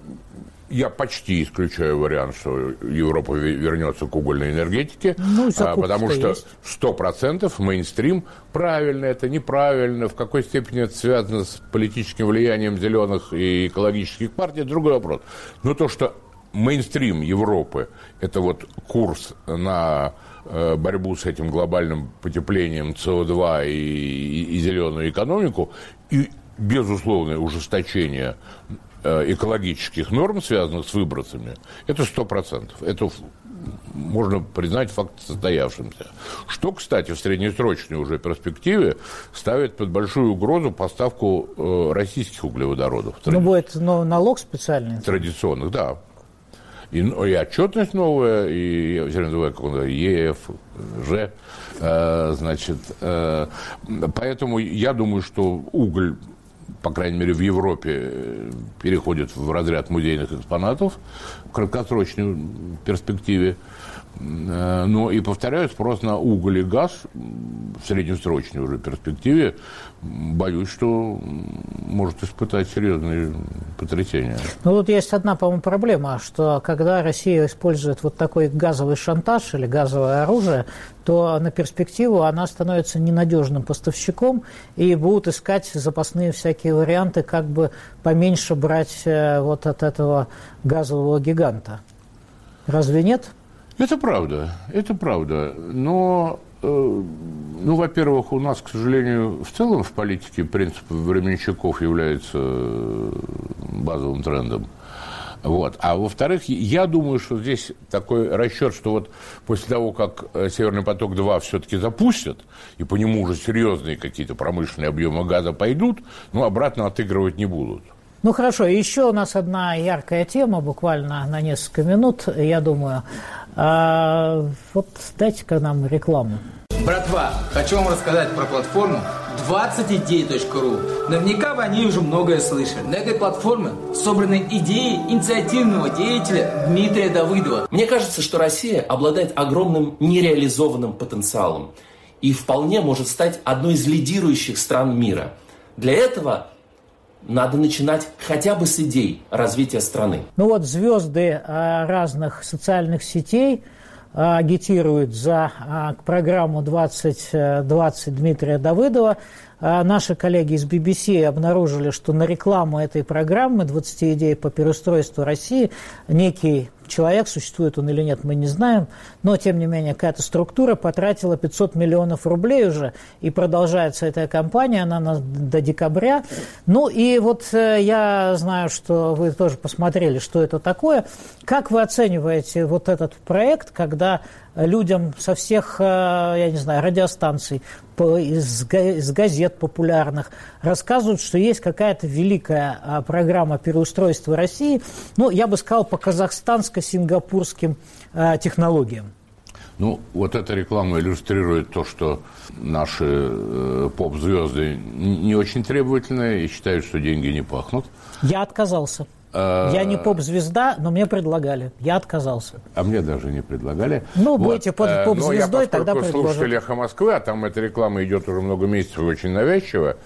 я почти исключаю вариант, что Европа вернется к угольной энергетике, ну, а, потому что сто процентов мейнстрим, правильно это, неправильно, в какой степени это связано с политическим влиянием зеленых и экологических партий, это другой вопрос. Но то, что мейнстрим Европы – это вот курс на борьбу с этим глобальным потеплением С О два и, и, и зеленую экономику, и безусловное ужесточение экологических норм, связанных с выбросами, это сто процентов. Это можно признать факт состоявшимся. Что, кстати, в среднесрочной уже перспективе ставит под большую угрозу поставку э, российских углеводородов. Ну, будет но, налог специальный. Традиционных, да. И, и отчетность новая, и я все время называю, как он, Е Ф Ж. Э, значит, э, поэтому я думаю, что уголь, по крайней мере, в Европе переходит в разряд музейных экспонатов в краткосрочной перспективе. Но и, повторяю, спрос на уголь и газ в среднесрочной уже перспективе, боюсь, что может испытать серьезные потрясения. Ну, вот есть одна, по-моему, проблема, что когда Россия использует вот такой газовый шантаж или газовое оружие, то на перспективу она становится ненадежным поставщиком, и будут искать запасные всякие варианты, как бы поменьше брать вот от этого газового гиганта. Разве нет? Это правда, это правда. Но, э, ну, во-первых, у нас, к сожалению, в целом в политике принцип временщиков является базовым трендом. Вот. А во-вторых, я думаю, что здесь такой расчет, что вот после того, как Северный поток-два все-таки запустят, и по нему уже серьезные какие-то промышленные объемы газа пойдут, ну, обратно отыгрывать не будут. Ну, хорошо, еще у нас одна яркая тема, буквально на несколько минут, я думаю. А, вот дайте-ка нам рекламу. Братва, хочу вам рассказать про платформу двадцать идей точка ру. Наверняка вы о ней уже многое слышали. На этой платформе собраны идеи инициативного деятеля Дмитрия Давыдова. Мне кажется, что Россия обладает огромным нереализованным потенциалом и вполне может стать одной из лидирующих стран мира. Для этого надо начинать хотя бы с идей развития страны. Ну вот звезды разных социальных сетей агитируют за программу двадцать двадцать Дмитрия Давыдова. Наши коллеги из би би си обнаружили, что на рекламу этой программы двадцати идей по переустройству России некий человек, существует он или нет, мы не знаем, но, тем не менее, какая-то структура потратила пятьсот миллионов рублей уже, и продолжается эта кампания, она на, до декабря. Ну, и вот я знаю, что вы тоже посмотрели, что это такое. Как вы оцениваете вот этот проект, когда людям со всех, я не знаю, радиостанций, из газет популярных рассказывают, что есть какая-то великая программа переустройства России, ну, я бы сказал, по казахстанско-сингапурским технологиям? Ну, вот эта реклама иллюстрирует то, что наши э, поп-звезды не очень требовательные и считают, что деньги не пахнут. Я отказался. Я не поп-звезда, но мне предлагали. Я отказался. А мне даже не предлагали. Ну, вот. будете поп-звездой, я, тогда предложат. Слушатель «Эхо Москвы», а там эта реклама идет уже много месяцев и очень навязчиво,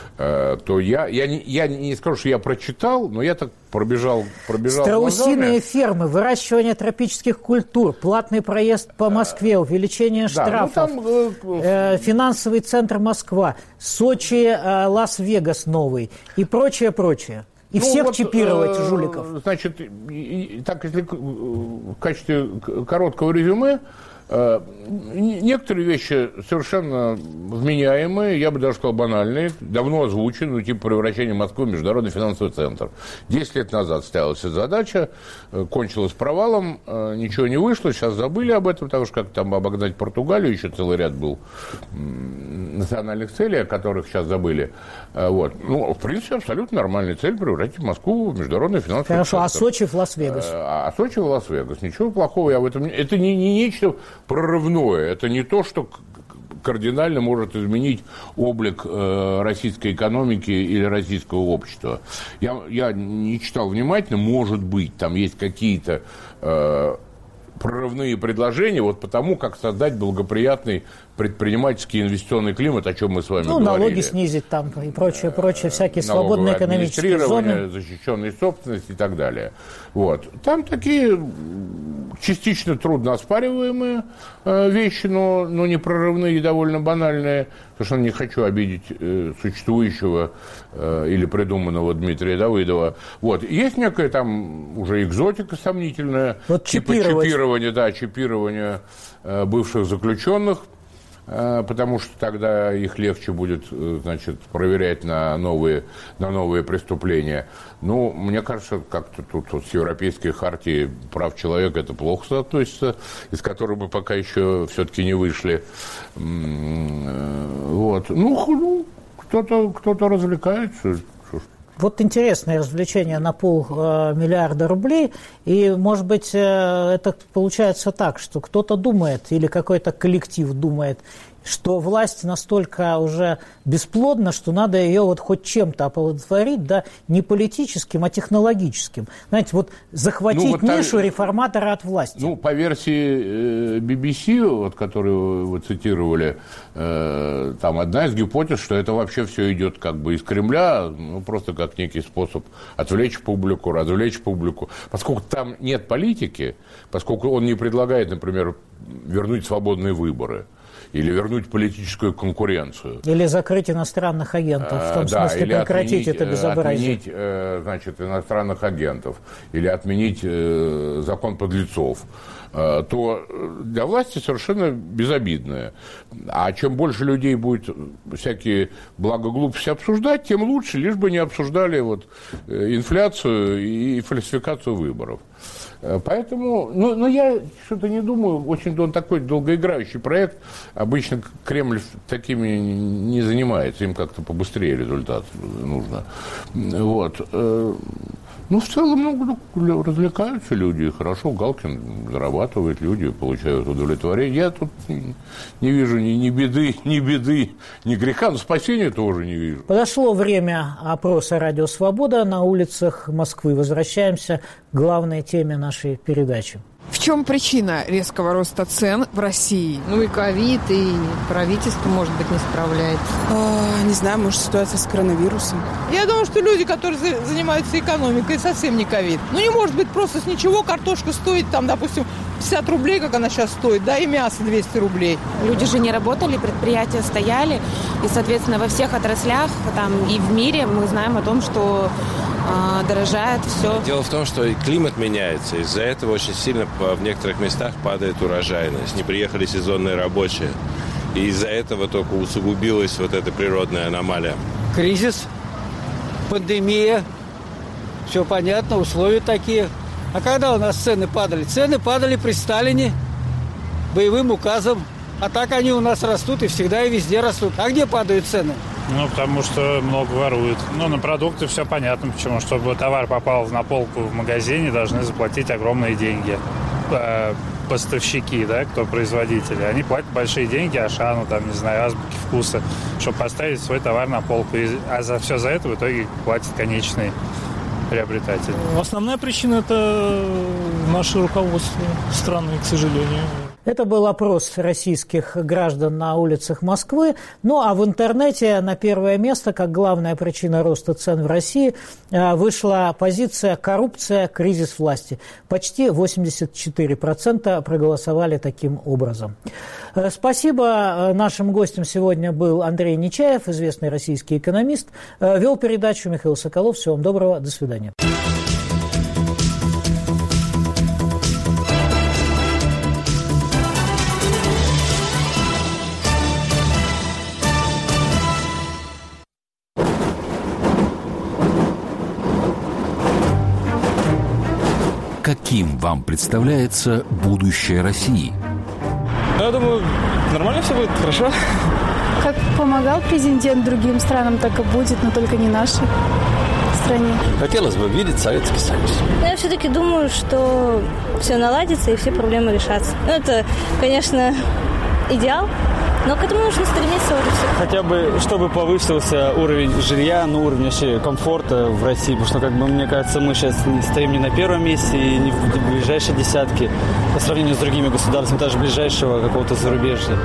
то я, я, не, я не скажу, что я прочитал, но я так пробежал, пробежал Страусиные глазами. Фермы, выращивание тропических культур, платный проезд по Москве, увеличение штрафов, да, ну, там, э, финансовый центр Москва, Сочи, э, Лас-Вегас новый и прочее, прочее. И ну, всех вот, чипировать, э, жуликов. Значит, и, и, так, если в качестве короткого резюме, э, некоторые вещи совершенно вменяемые, я бы даже сказал банальные, давно озвучены, ну, типа превращение Москвы в международный финансовый центр. Десять лет назад ставилась эта задача, кончилась провалом, ничего не вышло, сейчас забыли об этом, потому что как там обогнать Португалию, еще целый ряд был национальных целей, о которых сейчас забыли. Вот. Ну, в принципе, абсолютно нормальная цель — превратить Москву в международный финансовый Хорошо, центр. а Сочи в Лас-Вегас? А, а Сочи в Лас-Вегас. Ничего плохого я в этом... Это не, не нечто прорывное, это не то, что кардинально может изменить облик э, российской экономики или российского общества. Я, я не читал внимательно, может быть, там есть какие-то... Э, прорывные предложения вот потому, как создать благоприятный предпринимательский инвестиционный климат, о чем мы с вами ну, говорили. Ну, налоги снизить там и прочее, прочее, всякие свободные экономические зоны. Защищенной собственности и так далее. Вот. Там такие частично трудно оспариваемые э, вещи, но, но не прорывные и довольно банальные, потому что я не хочу обидеть э, существующего э, или придуманного Дмитрия Давыдова. Вот. Есть некая там уже экзотика сомнительная, вот типа чипирование, да, чипирование э, бывших заключенных, потому что тогда их легче будет, значит, проверять на новые, на новые преступления. Ну, мне кажется, как-то тут вот с Европейской хартией прав человека это плохо соотносится, из которой мы пока еще все-таки не вышли. Вот. Ну, ну кто-то, кто-то развлекается. Вот интересное развлечение на полмиллиарда рублей, и, может быть, это получается так, что кто-то думает, или какой-то коллектив думает, что власть настолько уже бесплодна, что надо ее вот хоть чем-то оплодотворить, да, не политическим, а технологическим. Знаете, вот захватить ну, вот нишу та... реформатора от власти. Ну, по версии би би си, вот, которую вы цитировали, э, там одна из гипотез, что это вообще все идет как бы из Кремля, ну, просто как некий способ отвлечь публику, развлечь публику. Поскольку там нет политики, поскольку он не предлагает, например, вернуть свободные выборы, или вернуть политическую конкуренцию. Или закрыть иностранных агентов, в том да, смысле прекратить отменить, это безобразие. Отменить, значит, иностранных агентов, или отменить закон подлецов, то для власти совершенно безобидное. А чем больше людей будет всякие благоглупости обсуждать, тем лучше, лишь бы не обсуждали вот инфляцию и фальсификацию выборов. Поэтому, ну, ну, я что-то не думаю, очень он такой долгоиграющий проект, обычно Кремль такими не занимается, им как-то побыстрее результат нужно. Вот. Ну, в целом, ну, развлекаются люди, хорошо, Галкин зарабатывает, люди получают удовлетворение. Я тут не, не вижу ни, ни беды, ни беды, ни греха, но спасения тоже не вижу. Подошло время опроса «Радио Свобода» на улицах Москвы. Возвращаемся к главной теме нашей передачи. В чем причина резкого роста цен в России? Ну и ковид, и правительство, может быть, не справляется. А, не знаю, может, ситуация с коронавирусом. Я думаю, что люди, которые занимаются экономикой, совсем не ковид. Ну не может быть просто с ничего картошка стоит, там, допустим, пятьдесят рублей, как она сейчас стоит, да, и мясо двести рублей. Люди же не работали, предприятия стояли, и, соответственно, во всех отраслях там, и в мире мы знаем о том, что дорожает все. Дело в том, что климат меняется. Из-за этого очень сильно в некоторых местах падает урожайность. Не приехали сезонные рабочие. И из-за этого только усугубилась вот эта природная аномалия. Кризис, пандемия, все понятно, условия такие. А когда у нас цены падали? Цены падали при Сталине боевым указом. А так они у нас растут и всегда и везде растут. А где падают цены? Ну, потому что много воруют. Ну, на продукты все понятно, почему. Чтобы товар попал на полку в магазине, должны заплатить огромные деньги. Поставщики, да, кто производители, они платят большие деньги Ашану, там, не знаю, Азбуке Вкуса, чтобы поставить свой товар на полку. А за все за это в итоге платит конечный приобретатель. Основная причина – это наше руководство страны, к сожалению. Это был опрос российских граждан на улицах Москвы. Ну, а в интернете на первое место, как главная причина роста цен в России, вышла позиция «коррупция, кризис власти». Почти восемьдесят четыре процента проголосовали таким образом. Спасибо. Нашим гостем сегодня был Андрей Нечаев, известный российский экономист. Вел передачу Михаил Соколов. Всего вам доброго. До свидания. Каким вам представляется будущее России? Я думаю, нормально все будет, хорошо. Как помогал президент другим странам, так и будет, но только не нашей стране. Хотелось бы видеть Советский Союз. Я все-таки думаю, что все наладится и все проблемы решатся. Ну, это, конечно, идеал, Но к этому нужно стремиться вот и все. Хотя бы, чтобы повысился уровень жилья, ну, уровень вообще комфорта в России, потому что, как бы, мне кажется, мы сейчас стоим не на первом месте и не в ближайшей десятке по сравнению с другими государствами, даже ближайшего какого-то зарубежья.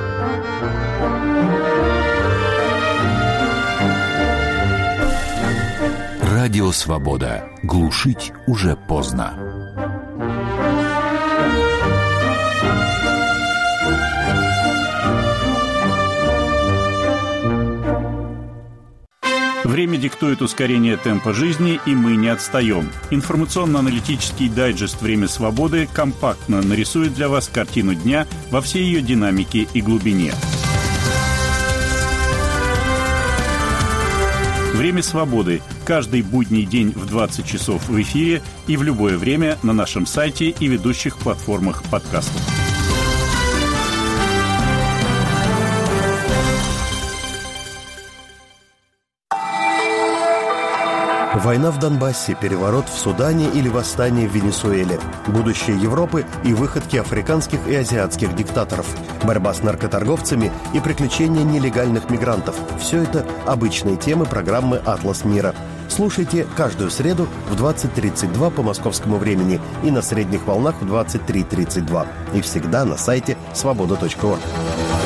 Радио «Свобода». Глушить уже поздно. Время диктует ускорение темпа жизни, и мы не отстаем. Информационно-аналитический дайджест «Время свободы» компактно нарисует для вас картину дня во всей ее динамике и глубине. «Время свободы» каждый будний день в двадцать часов в эфире и в любое время на нашем сайте и ведущих платформах подкастов. Война в Донбассе, переворот в Судане или восстание в Венесуэле, будущее Европы и выходки африканских и азиатских диктаторов, борьба с наркоторговцами и приключения нелегальных мигрантов – все это обычные темы программы «Атлас мира». Слушайте каждую среду в двадцать тридцать два по московскому времени и на средних волнах в двадцать три тридцать два. И всегда на сайте свобода точка орг.